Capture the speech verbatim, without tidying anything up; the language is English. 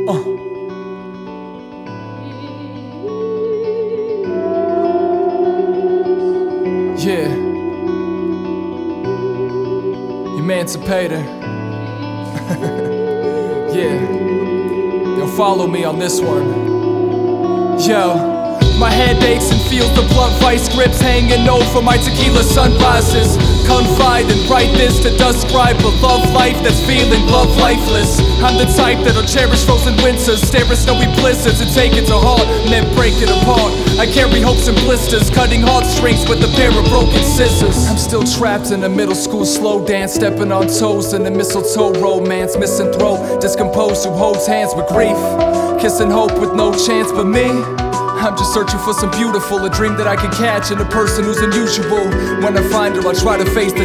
Uh. Yeah. Emancipator. Yeah. Yo, follow me on this one. Yo. My head aches and feels the blunt vice grips hanging over my tequila sunglasses. Confide and write this to describe a love life that's feeling love lifeless. I'm the type that'll cherish frozen winters, stare at snowy blizzards and take it to heart and then break it apart. I carry hopes and blisters, cutting heartstrings with a pair of broken scissors. I'm still trapped in a middle school slow dance, stepping on toes in a mistletoe romance. Missing throat, discomposed who holds hands with grief, kissing hope with no chance but me. I'm just searching for some beautiful, a dream that I can catch in a person who's unusual. When I find her, I'll try to face the